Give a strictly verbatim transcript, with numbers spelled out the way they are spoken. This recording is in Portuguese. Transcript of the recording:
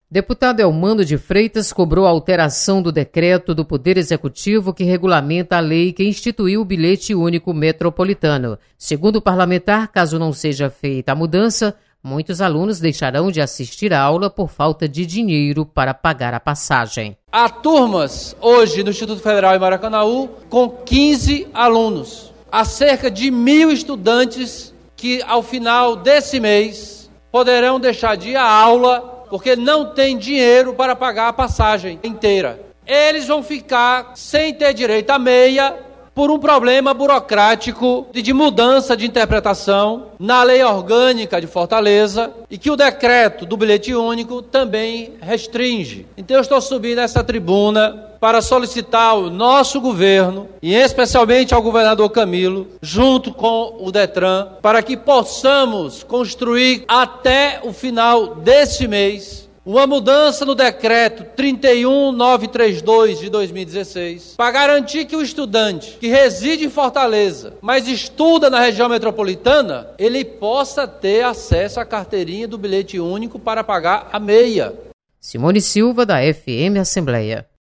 Deputado Elmano de Freitas cobrou a alteração do decreto do Poder Executivo que regulamenta a lei que instituiu o bilhete único metropolitano. Segundo o parlamentar, caso não seja feita a mudança, muitos alunos deixarão de assistir à aula por falta de dinheiro para pagar a passagem. Há turmas hoje no Instituto Federal em Maracanaú com quinze alunos. Há cerca de mil estudantes que ao final desse mês poderão deixar de ir à aula porque não tem dinheiro para pagar a passagem inteira. Eles vão ficar sem ter direito à meia por um problema burocrático de mudança de interpretação na lei orgânica de Fortaleza e que o decreto do bilhete único também restringe. Então eu estou subindo essa tribuna para solicitar ao nosso governo, e especialmente ao governador Camilo, junto com o Detran, para que possamos construir até o final deste mês uma mudança no decreto trinta e um mil novecentos e trinta e dois de dois mil e dezesseis, para garantir que o estudante que reside em Fortaleza, mas estuda na região metropolitana, ele possa ter acesso à carteirinha do bilhete único para pagar a meia. Simone Silva, da F M Assembleia.